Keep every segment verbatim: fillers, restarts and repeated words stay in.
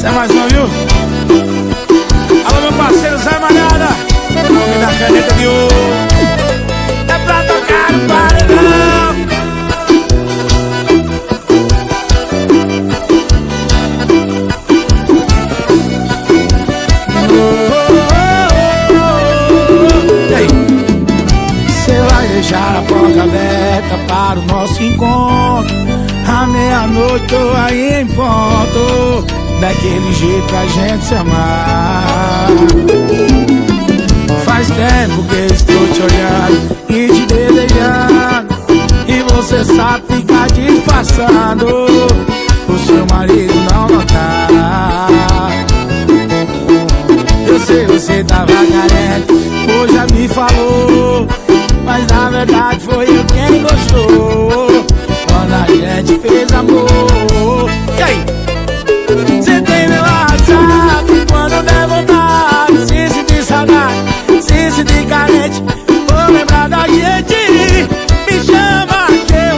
Cê é mais um, viu? Alô, meu parceiro Zé Malhada, nome da caneta de ouro. É pra tocar no paredão. E aí? Cê vai deixar a porta aberta para o nosso encontro. À meia-noite tô aí em ponto, daquele jeito pra gente se amar. Faz tempo que eu estou te olhando e te desejando, e você sabe ficar disfarçando o seu marido não notar. Eu sei, você tava carente, hoje já me falou, mas na verdade foi eu quem gostou quando a gente fez amor. E aí? Cê tem meu WhatsApp, quando der vontade, se sentir saudade, se sentir carente, vou lembrar da gente. Me chama que eu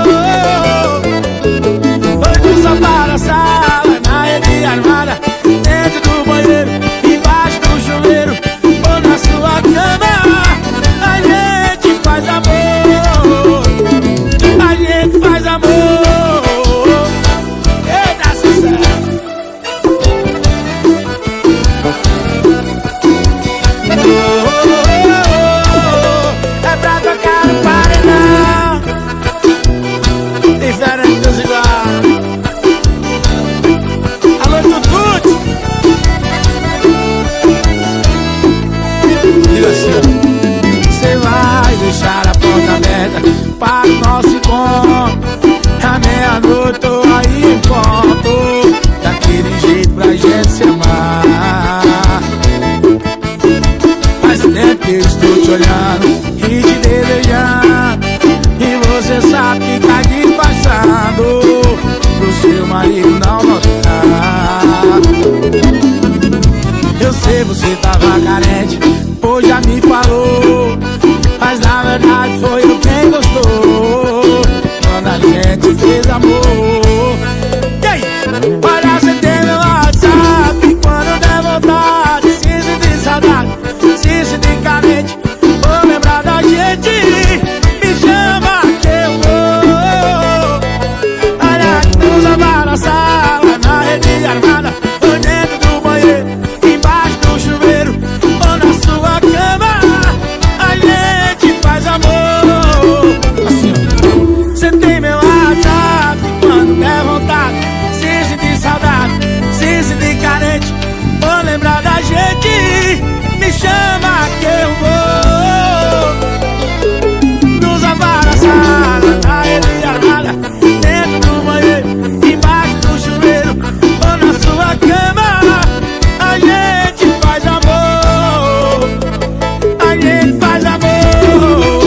vou. Hoje no sofá da sala, na rede armada, dentro do banheiro, embaixo do chuveiro, ou na sua cama, a gente faz amor. A gente faz amor. Eita, sucesso. É pra tocar no paredão, diferente dos iguais. Alô, Tutute. Diga assim, ó. Cê vai deixar a porta aberta para o nosso encontro. À meia-noite tô aí em ponto, daquele jeito pra gente se amar. Faz tempo que eu estou te olhando e te desejando, e você sabe que tá disfarçando pro seu marido não notar. Eu sei, você tava carente, hoje já me falou, mas na verdade foi eu quem gostou quando a gente fez amor. E aí? Olha, cê tem meu WhatsApp, quando der vontade, se sentir saudade, se sentir carente, vou lembrar da gente. Me chama que eu vou. Olha, nos sofá da sala, na rede armada, ou dentro do banheiro, embaixo do chuveiro, ou na sua cama, a gente faz amor. Assim, ó. Cê tem meu WhatsApp, quando der vontade, se sentir saudade, se sentir carente, vou lembrar da gente. Me chama que eu vou. Nos sofá da sala, na rede armada, dentro do banheiro, embaixo do chuveiro, ou na sua cama, a gente faz amor. A gente faz amor.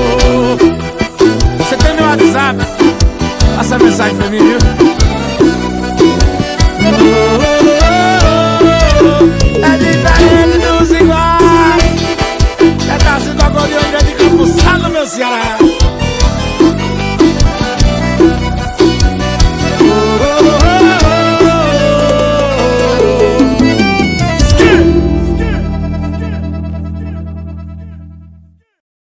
Você tem meu WhatsApp? Passa a mensagem pra mim, viu? É diferente dos iguais. É da cidade de Campo Salo, meu Ceará.